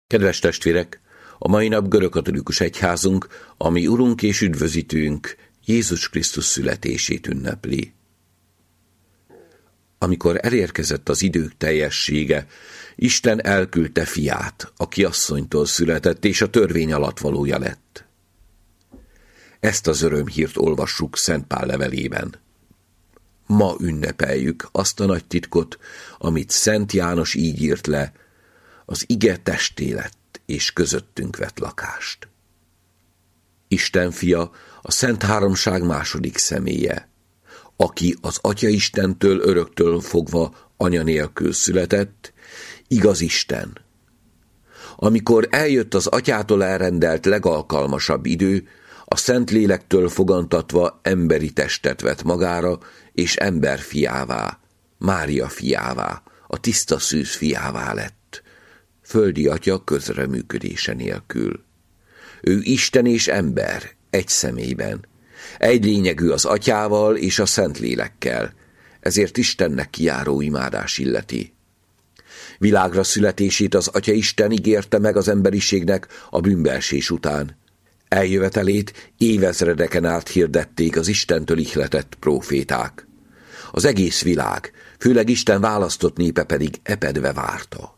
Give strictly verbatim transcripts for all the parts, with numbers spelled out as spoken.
Kedves testvérek, a mai nap görögkatolikus egyházunk, ami Urunk és Üdvözítőnk Jézus Krisztus születését ünnepli. Amikor elérkezett az idők teljessége, Isten elküldte fiát, aki asszonytól született, és a törvény alatt valója lett. Ezt az örömhírt olvassuk Szent Pál levelében. Ma ünnepeljük azt a nagy titkot, amit Szent János így írt le: az ige testé lett, és közöttünk vett lakást. Isten fia, a Szent Háromság második személye, aki az Atya Istentől öröktől fogva anya nélkül született, igaz Isten. Amikor eljött az Atyától elrendelt legalkalmasabb idő, a Szentlélektől fogantatva emberi testet vett magára, és ember fiává, Mária fiává, a tiszta szűz fiává lett, földi atya közreműködése nélkül. Ő Isten és ember egy személyben, egy lényegű az Atyával és a Szentlélekkel, ezért Istennek kijáró imádás illeti. Világra születését az Atya Isten ígérte meg az emberiségnek a bűnbeesés után. Eljövetelét évezredeken át hirdették az Istentől ihletett próféták. Az egész világ, főleg Isten választott népe pedig epedve várta.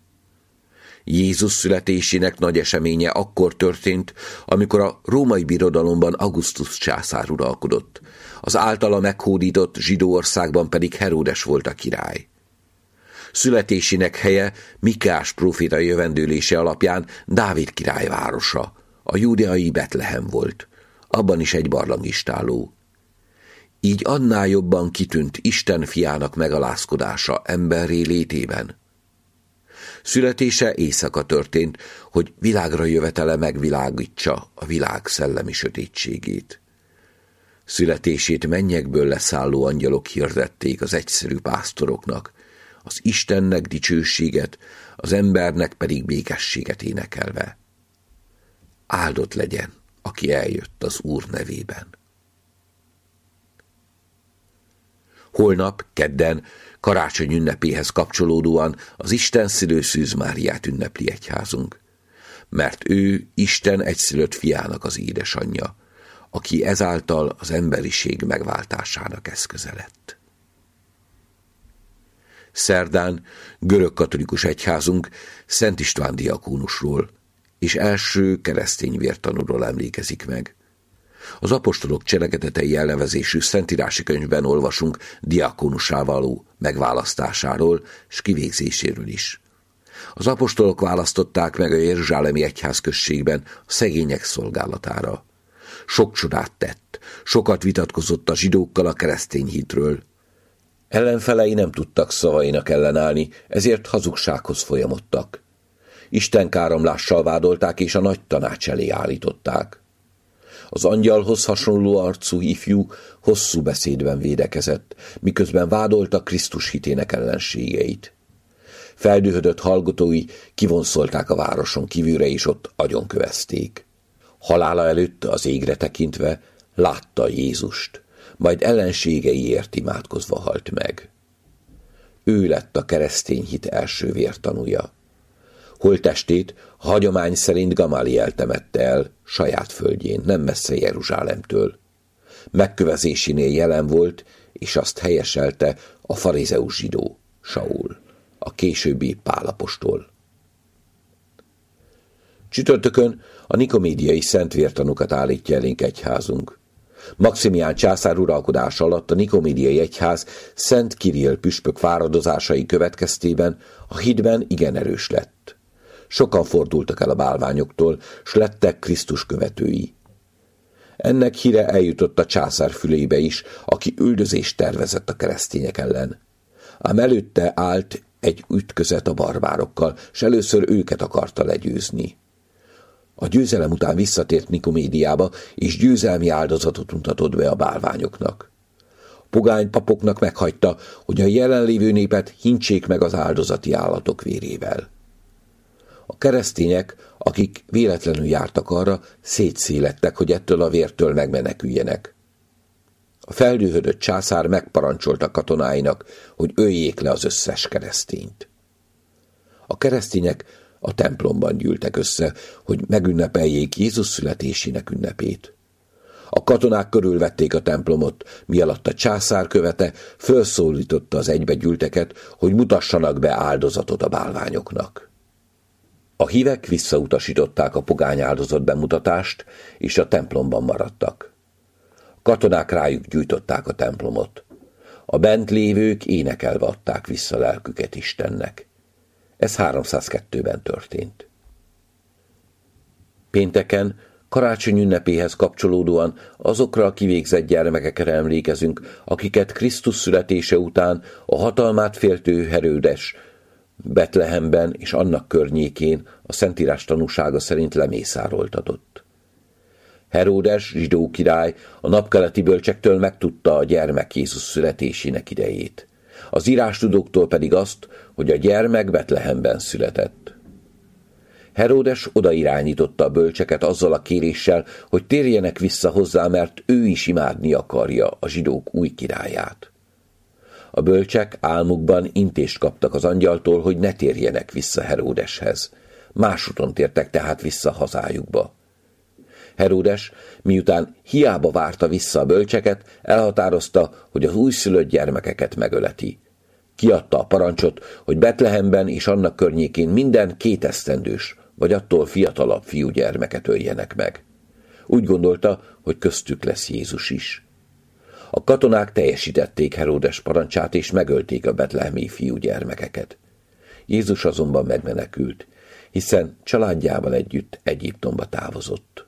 Jézus születésének nagy eseménye akkor történt, amikor a római birodalomban Augustus császár uralkodott, az általa meghódított zsidó országban pedig Heródes volt a király. Születésének helye Mikás próféta jövendőlése alapján Dávid király városa, a júdeai Betlehem volt, abban is egy barlangistáló. Így annál jobban kitűnt Isten fiának megalázkodása emberré létében. Születése éjszaka történt, hogy világra jövetele megvilágítsa a világ szellemi sötétségét. Születését mennyekből leszálló angyalok hirdették az egyszerű pásztoroknak, az Istennek dicsőséget, az embernek pedig békességet énekelve. Áldott legyen, aki eljött az Úr nevében. Holnap, kedden, karácsony ünnepéhez kapcsolódóan az Isten szülő Szűz Máriát ünnepli egyházunk, mert ő Isten egyszülött fiának az édesanyja, aki ezáltal az emberiség megváltásának eszköze lett. Szerdán görögkatolikus egyházunk Szent István diakónusról és első keresztény vértanúról emlékezik meg. Az apostolok cselekedetei elnevezésű szentírási könyvben olvasunk diakónussá való megválasztásáról és kivégzéséről is. Az apostolok választották meg a jeruzsálemi egyházközségben a szegények szolgálatára. Sok csodát tett, sokat vitatkozott a zsidókkal a keresztény hitről. Ellenfelei nem tudtak szavainak ellenállni, ezért hazugsághoz folyamodtak. Istenkáromlással vádolták és a nagy tanács elé állították. Az angyalhoz hasonló arcú ifjú hosszú beszédben védekezett, miközben vádolta Krisztus hitének ellenségeit. Feldühödött hallgatói kivonszolták a városon kívülre, és ott agyonkövezték. Halála előtt az égre tekintve látta Jézust, majd ellenségeiért imádkozva halt meg. Ő lett a keresztény hit első vértanúja. Holttestét a hagyomány szerint Gamaliel temette el saját földjén, nem messze Jeruzsálemtől. Megkövezésénél jelen volt, és azt helyeselte a farizeus zsidó, Saul, a későbbi Pál apostol. Csütörtökön a nikomédiai szent vértanúkat állítja elénk egyházunk. Maximián császár uralkodása alatt a nikomédiai egyház Szent Kirill püspök fáradozásai következtében a hitben igen erős lett. Sokan fordultak el a bálványoktól, s lettek Krisztus követői. Ennek híre eljutott a császár fülébe is, aki üldözést tervezett a keresztények ellen. Ám előtte állt egy ütközet a barbárokkal, s először őket akarta legyőzni. A győzelem után visszatért Nikomédiába, és győzelmi áldozatot mutatott be a bálványoknak. A pogány papoknak meghagyta, hogy a jelenlévő népet hintsék meg az áldozati állatok vérével. A keresztények, akik véletlenül jártak arra, szétszélettek, hogy ettől a vértől megmeneküljenek. A feldühödött császár megparancsolta katonáinak, hogy öljék le az összes keresztényt. A keresztények A templomban gyűltek össze, hogy megünnepeljék Jézus születésének ünnepét. A katonák körülvették a templomot, mialatt a császár követe felszólította az egybegyűlteket, hogy mutassanak be áldozatot a bálványoknak. A hívek visszautasították a pogány áldozat bemutatást, és a templomban maradtak. A katonák rájuk gyújtották a templomot. A bent lévők énekelve adták vissza lelküket Istennek. Ez háromszázkettőben történt. Pénteken, karácsony ünnepéhez kapcsolódóan azokra a kivégzett gyermekekre emlékezünk, akiket Krisztus születése után a hatalmát féltő Heródes Betlehemben és annak környékén a Szentírás tanúsága szerint lemészároltatott. Heródes, zsidó király, a napkeleti bölcsektől megtudta a gyermek Jézus születésének idejét. Az írástudóktól pedig azt, hogy a gyermek Betlehemben született. Heródes odairányította a bölcseket azzal a kéréssel, hogy térjenek vissza hozzá, mert ő is imádni akarja a zsidók új királyát. A bölcsek álmukban intést kaptak az angyaltól, hogy ne térjenek vissza Heródeshez. Másúton tértek tehát vissza hazájukba. Heródes, miután hiába várta vissza a bölcseket, elhatározta, hogy az újszülött gyermekeket megöleti. Kiadta a parancsot, hogy Betlehemben és annak környékén minden kétesztendős, vagy attól fiatalabb fiúgyermeket öljenek meg. Úgy gondolta, hogy köztük lesz Jézus is. A katonák teljesítették Heródes parancsát, és megölték a betlehemi fiúgyermekeket. Jézus azonban megmenekült, hiszen családjával együtt Egyiptomba távozott.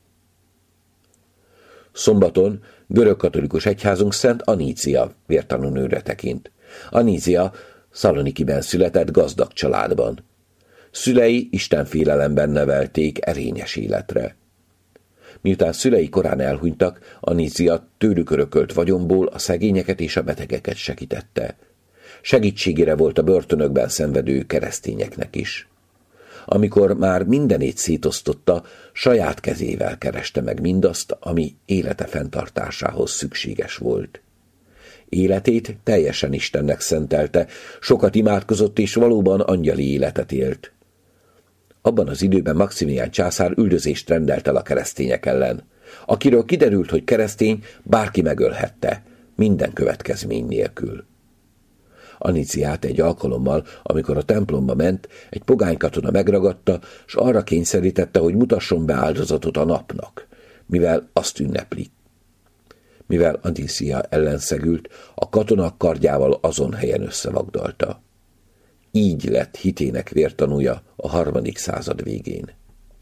Szombaton görögkatolikus egyházunk Szent Anícia vértanúnőre tekint. Anícia Szalonikiben született gazdag családban. Szülei istenfélelemben nevelték erényes életre. Miután szülei korán elhunytak, Anícia tőlük örökölt vagyonból a szegényeket és a betegeket segítette. Segítségére volt a börtönökben szenvedő keresztényeknek is. Amikor már mindenét szétosztotta, saját kezével kereste meg mindazt, ami élete fenntartásához szükséges volt. Életét teljesen Istennek szentelte, sokat imádkozott és valóban angyali életet élt. Abban az időben Maximián császár üldözést rendelt el a keresztények ellen. Akiről kiderült, hogy keresztény, bárki megölhette, minden következmény nélkül. Aníciát egy alkalommal, amikor a templomba ment, egy pogány katona megragadta, s arra kényszerítette, hogy mutasson be áldozatot a napnak, mivel azt ünneplik. Mivel Anícia ellenszegült, a katona kardjával azon helyen összevagdalta. Így lett hitének vértanúja a harmadik század végén.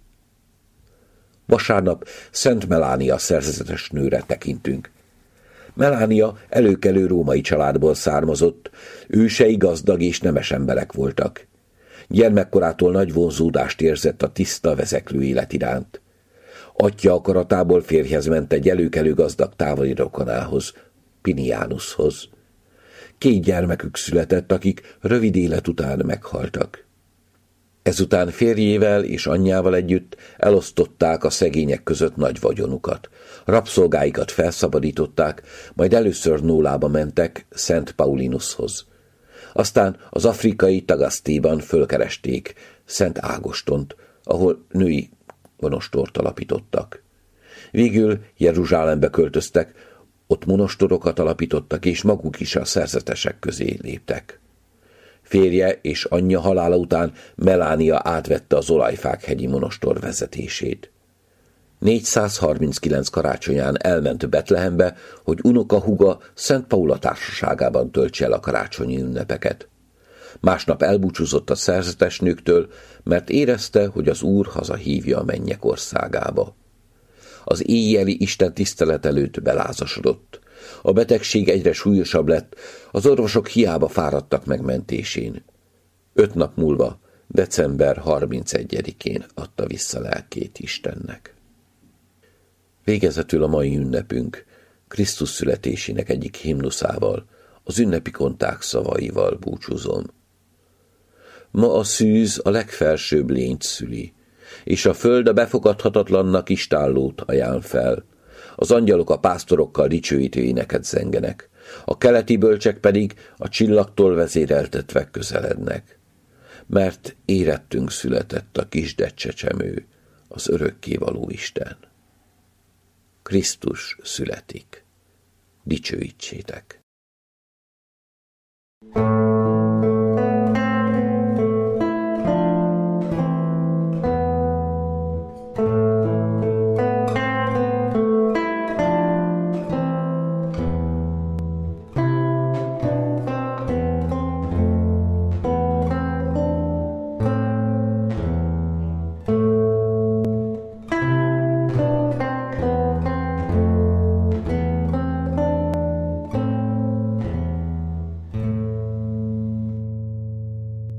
Vasárnap Szent Melánia szerzetes nőre tekintünk. Melánia előkelő római családból származott, ősei gazdag és nemes emberek voltak. Gyermekkorától nagy vonzódást érzett a tiszta, vezeklő élet iránt. Atyja akaratából férjhez ment egy előkelő gazdag távoli rokonához, Pinianushoz. Két gyermekük született, akik rövid élet után meghaltak. Ezután férjével és anyjával együtt elosztották a szegények között nagy vagyonukat. Rabszolgáikat felszabadították, majd először Nólába mentek Szent Paulinushoz. Aztán az afrikai Tagasztéban fölkeresték Szent Ágostont, ahol női monostort alapítottak. Végül Jeruzsálembe költöztek, ott monostorokat alapítottak, és maguk is a szerzetesek közé léptek. Férje és anyja halála után Melánia átvette az Olajfák hegyi monostor vezetését. négyszázharminckilenc karácsonyán elment Betlehembe, hogy unokahúga Szent Paula társaságában töltse el a karácsonyi ünnepeket. Másnap elbúcsúzott a szerzetesnőktől, mert érezte, hogy az Úr hazahívja a mennyek országába. Az éjjeli Isten tisztelet előtt belázasodott. A betegség egyre súlyosabb lett, az orvosok hiába fáradtak meg mentésén. Öt nap múlva, december harmincegyedikén adta vissza lelkét Istennek. Végezetül a mai ünnepünk Krisztus születésének egyik himnuszával, az ünnepi konták szavaival búcsúzom. Ma a szűz a legfelsőbb lényt szüli, és a föld a befogadhatatlannak istállót ajánl fel. Az angyalok a pásztorokkal dicsőítő éneket zengenek, a keleti bölcsek pedig a csillagtól vezéreltetve közelednek. mert érettünk született a kisded csecsemő, az örökkévaló Isten. Krisztus születik. Dicsőítsétek!